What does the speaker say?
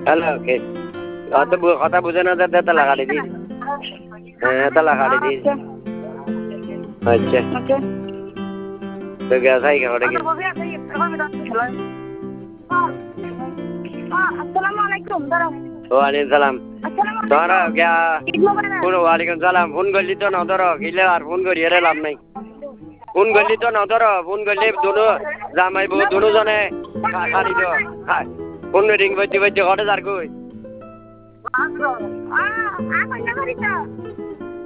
hello কে অত কথা বুঝে না যাতে তালা কাটি দিস হ্যাঁ তালা কাটি দিস আচ্ছা তো গ্যাস আই খাওয়াটা কি ওয়ালাইকুম সালাম তোরা গিয়া ওয়ালাইকুম সালাম ফোন করলি তো না ধরো গিলে আর ফোন করি এর লাভ নাই ফোন করলি তো না ধরো ফোন করলি দুনো জামাই বউ দুনো জনে খালি তো ফোন রিং বাজছে বাজছে ঘটে যার কই